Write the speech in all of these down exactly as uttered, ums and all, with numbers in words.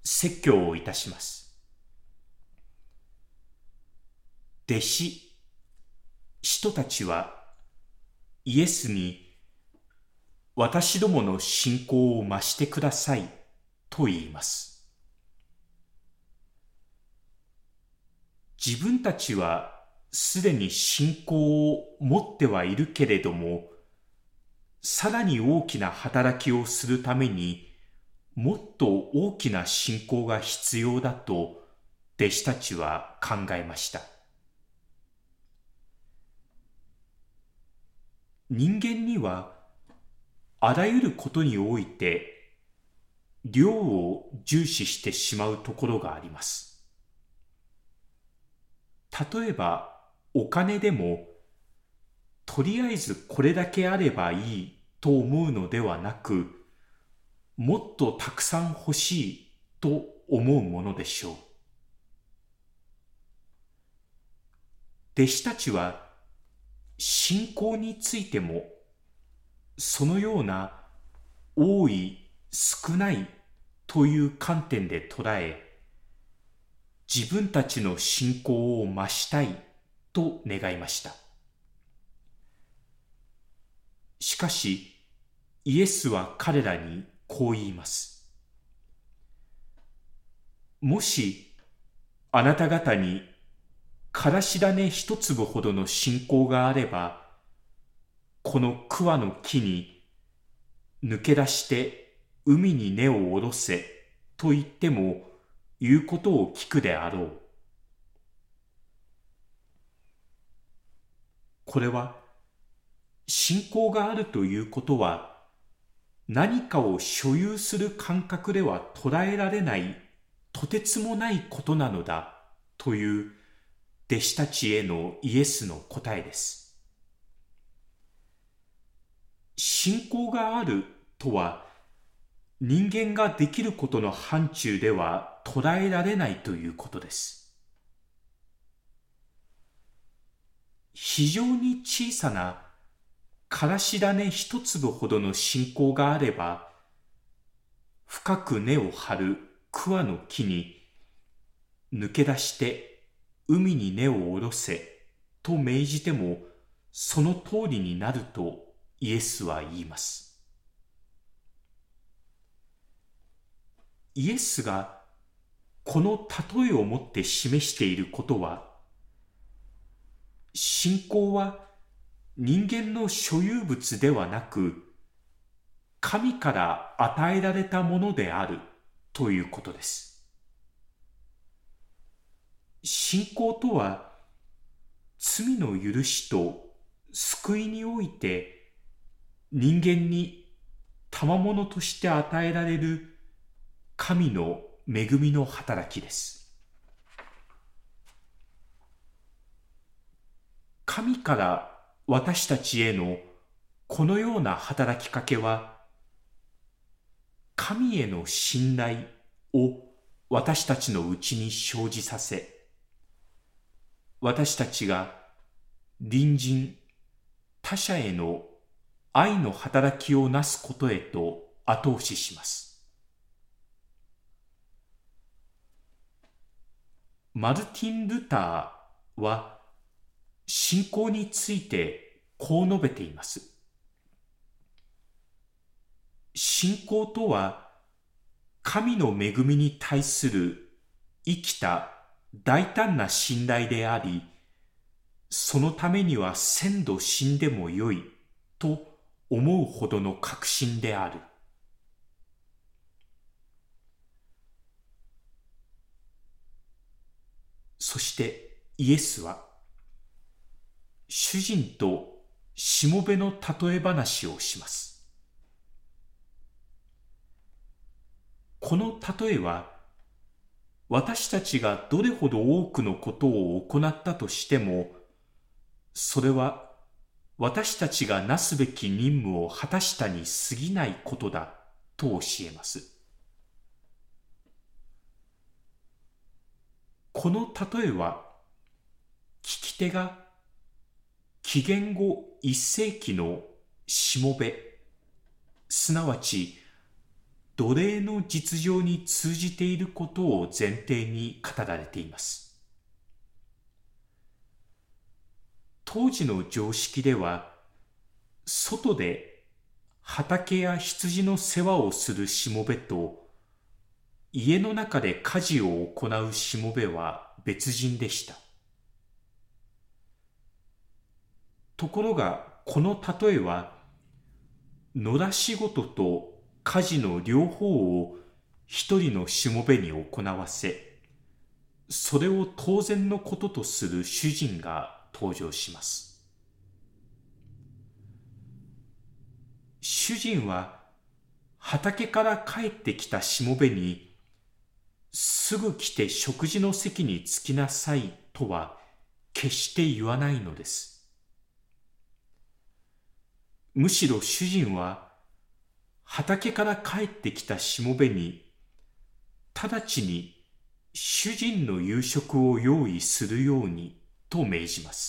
説教をいたします。弟子、使徒たちはイエスに私どもの信仰を増してくださいと言います。自分たちはすでに信仰を持ってはいるけれども、さらに大きな働きをするためにもっと大きな信仰が必要だと弟子たちは考えました。人間にはあらゆることにおいて量を重視してしまうところがあります。例えばお金でも、とりあえずこれだけあればいいと思うのではなく、もっとたくさん欲しいと思うものでしょう。弟子たちは信仰についてもそのような多い少ないという観点で捉え、自分たちの信仰を増したいと願いました。しかしイエスは彼らにこう言います。もしあなた方にからし種一粒ほどの信仰があれば、この桑の木に抜け出して海に根を下ろせと言っても言うことを聞くであろう。これは信仰があるということは、何かを所有する感覚では捉えられないとてつもないことなのだという弟子たちへのイエスの答えです。信仰があるとは、人間ができることの範疇では捉えられないということです。非常に小さなからし種一粒ほどの信仰があれば、深く根を張る桑の木に抜け出して海に根を下ろせと命じてもその通りになるとイエスは言います。イエスがこの例えをもって示していることは、信仰は人間の所有物ではなく、神から与えられたものであるということです。信仰とは、罪の許しと救いにおいて人間に賜物として与えられる神の恵みの働きです。神から私たちへのこのような働きかけは、神への信頼を私たちのうちに生じさせ、私たちが隣人、他者への愛の働きをなすことへと後押しします。マルティン・ルターは信仰についてこう述べています。信仰とは、神の恵みに対する生きた大胆な信頼であり、そのためには千度死んでもよいと思うほどの確信である。そしてイエスは、主人としもべの例え話をします。この例えは、私たちがどれほど多くのことを行ったとしても、それは私たちがなすべき任務を果たしたに過ぎないことだと教えます。この例えは、聞き手が紀元後いっ世紀のしもべ、すなわち奴隷の実情に通じていることを前提に語られています。当時の常識では、外で畑や羊の世話をするしもべと、家の中で家事を行うしもべは別人でした。ところが、この例えは、野良仕事と家事の両方を一人のしもべに行わせ、それを当然のこととする主人が登場します。主人は畑から帰ってきたしもべに、すぐ来て食事の席に着きなさいとは決して言わないのです。むしろ主人は畑から帰ってきたしもべに、直ちに主人の夕食を用意するようにと命じます。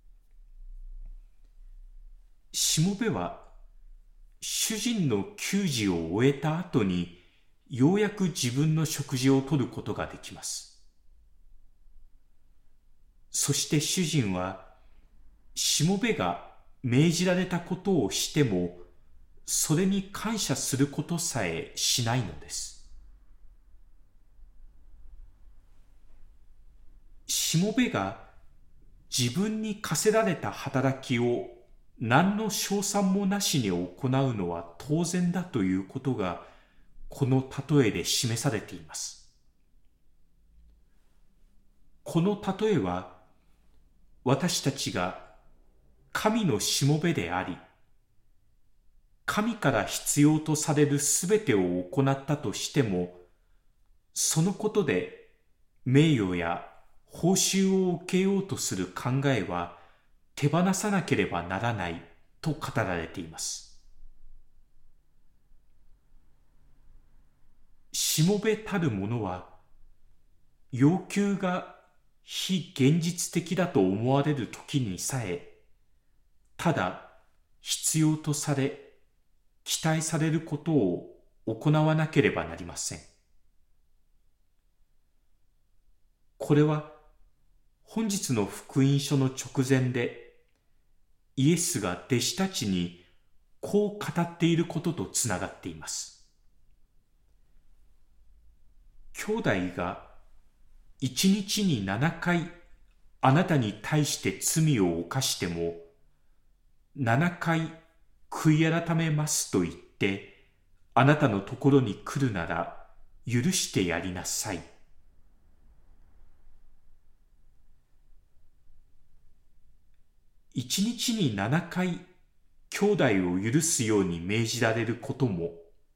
しもべは主人の給仕を終えた後にようやく自分の食事をとることができます。そして主人はしもべが命じられたことをしてもそれに感謝することさえしないのです。しもべが自分に課せられた働きを何の賞賛もなしに行うのは当然だということがこの例えで示されています。この例えは私たちが神のしもべであり、神から必要とされるすべてを行ったとしても、そのことで名誉や報酬を受けようとする考えは手放さなければならないと語られています。しもべたるものは、要求が非現実的だと思われる時にさえ、ただ必要とされ、期待されることを行わなければなりません。これは本日の福音書の直前で、イエスが弟子たちにこう語っていることとつながっています。兄弟が一日に七回あなたに対して罪を犯しても、七回悔い改めますと言ってあなたのところに来るなら許してやりなさい。一日に七回兄弟を許すように命じられることも、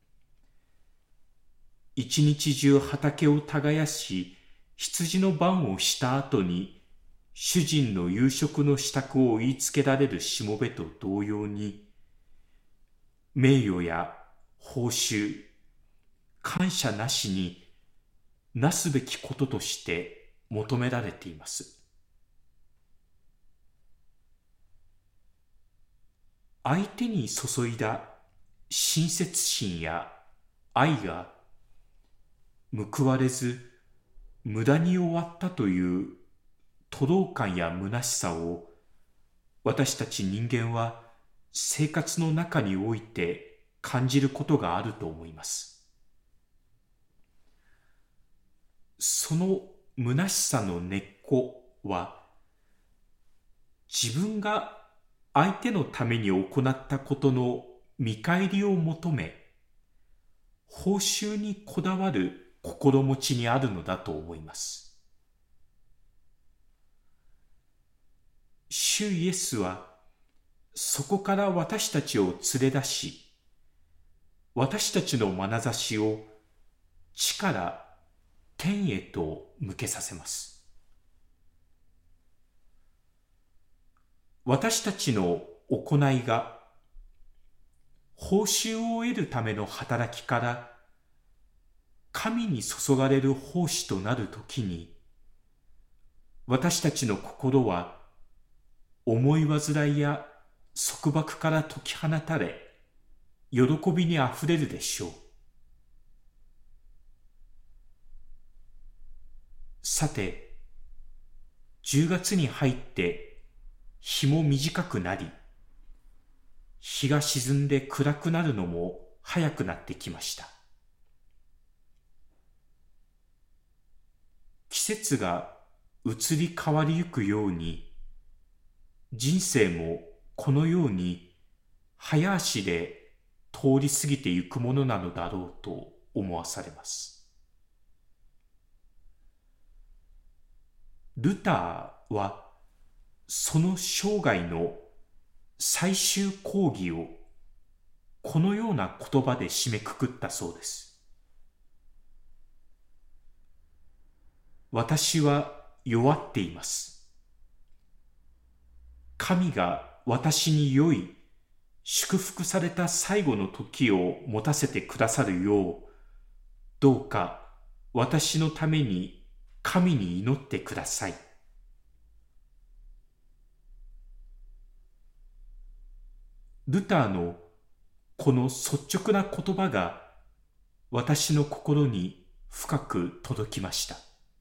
一日中畑を耕し羊の番をした後に主人の夕食の支度を言いつけられるしもべと同様に、名誉や報酬、感謝なしになすべきこととして求められています。相手に注いだ親切心や愛が報われず無駄に終わったという徒労感や虚しさを私たち人間は生活の中において感じることがあると思います。その虚しさの根っこは、自分が相手のために行ったことの見返りを求め、報酬にこだわる心持ちにあるのだと思います。主イエスはそこから私たちを連れ出し、私たちの眼差しを地から天へと向けさせます。私たちの行いが報酬を得るための働きから神に注がれる奉仕となるときに、私たちの心は思い煩いや束縛から解き放たれ、喜びにあふれるでしょう。 さて、じゅうがつに入って日も短くなり、日が沈んで暗くなるのも早くなってきました。季節が移り変わりゆくように、人生もこのように早足で通り過ぎてゆくものなのだろうと思わされます。ルターはその生涯の最終講義をこのような言葉で締めくくったそうです。私は弱っています。神が私に良い祝福された最後の時を持たせてくださるよう、どうか私のために神に祈ってください。ルターのこの率直な言葉が私の心に深く届きました。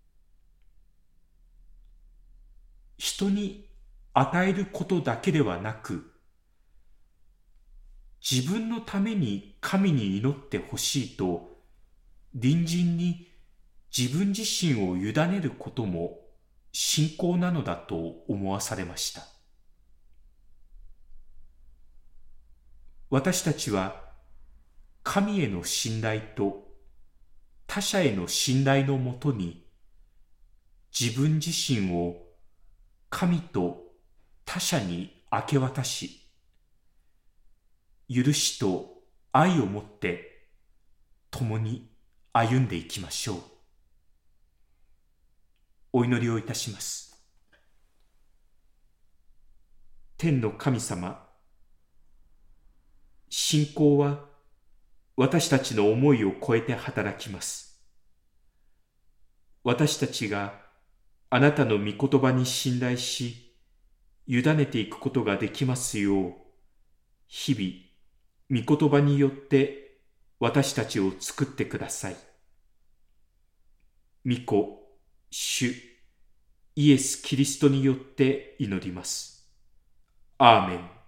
人に与えることだけではなく、自分のために神に祈ってほしいと隣人に自分自身を委ねることも信仰なのだと思わされました。私たちは神への信頼と他者への信頼のもとに自分自身を神と他者に明け渡し、許しと愛をもって共に歩んでいきましょう。お祈りをいたします。天の神様、信仰は私たちの思いを超えて働きます。私たちがあなたの御言葉に信頼し、委ねていくことができますよう、日々、御言葉によって私たちを作ってください。御子、主、イエス・キリストによって祈ります。アーメン。